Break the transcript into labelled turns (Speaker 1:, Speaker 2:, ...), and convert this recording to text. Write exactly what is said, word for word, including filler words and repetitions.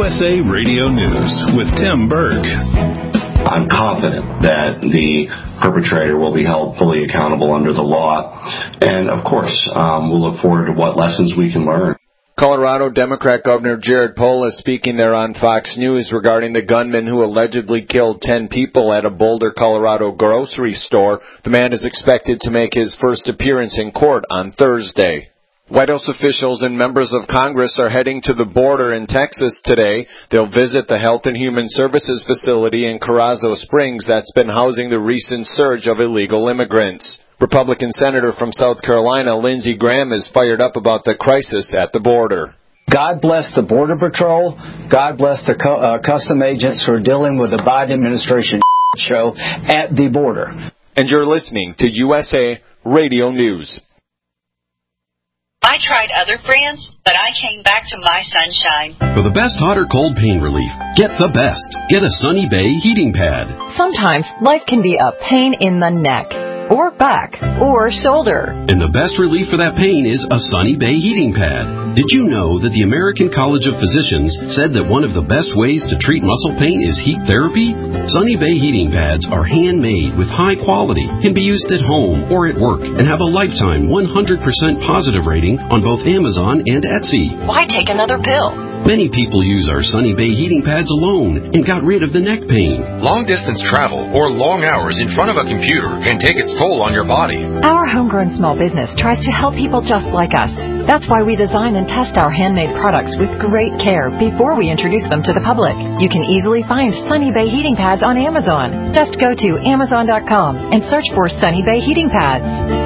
Speaker 1: U S A Radio News with Tim Berg.
Speaker 2: I'm confident that the perpetrator will be held fully accountable under the law. And, of course, um, we'll look forward to what lessons we can learn.
Speaker 3: Colorado Democrat Governor Jared Polis speaking there on Fox News regarding the gunman who allegedly killed ten people at a Boulder, Colorado grocery store. The man is expected to make his first appearance in court on Thursday. White House officials and members of Congress are heading to the border in Texas today. They'll visit the Health and Human Services facility in Carrizo Springs that's been housing the recent surge of illegal immigrants. Republican Senator from South Carolina, Lindsey Graham, is fired up about the crisis at the border.
Speaker 4: God bless the Border Patrol. God bless the cu- uh, custom agents who are dealing with the Biden administration show at the border.
Speaker 3: And you're listening to U S A Radio News.
Speaker 5: I tried other brands, but I came back to my Sunshine.
Speaker 6: For the best hot or cold pain relief, get the best. Get a Sunny Bay heating pad.
Speaker 7: Sometimes life can be a pain in the neck, or back, or shoulder.
Speaker 6: And the best relief for that pain is a Sunny Bay heating pad. Did you know that the American College of Physicians said that one of the best ways to treat muscle pain is heat therapy? Sunny Bay heating pads are handmade with high quality, can be used at home or at work, and have a lifetime one hundred percent positive rating on both Amazon and Etsy.
Speaker 7: Why take another pill?
Speaker 6: Many people use our Sunny Bay heating pads alone and got rid of the neck pain.
Speaker 8: Long-distance travel or long hours in front of a computer can take its toll on your body.
Speaker 7: Our homegrown small business tries to help people just like us. That's why we design and test our handmade products with great care before we introduce them to the public. You can easily find Sunny Bay heating pads on Amazon. Just go to Amazon dot com and search for Sunny Bay heating pads.